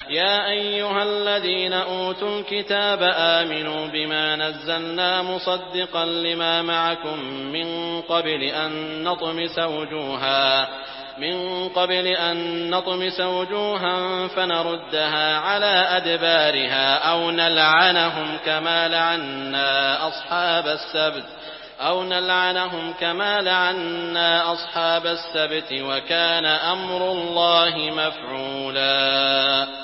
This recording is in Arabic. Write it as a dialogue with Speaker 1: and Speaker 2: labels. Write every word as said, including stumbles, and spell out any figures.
Speaker 1: يَا أَيُّهَا الَّذِينَ أُوتُوا الْكِتَابَ آمِنُوا بِمَا نَزَّلْنَا مُصَدِّقًا لِّمَا مَعَكُم مِّن قَبْلِ أَن نَّطْمِسَ وُجُوهًا من قبل أن نطمس وجوها فنردها على أدبارها أو نلعنهم كما لعنا أصحاب السبت أو نلعنهم كما لعنا أصحاب السبت وكان أمر الله مفعولا.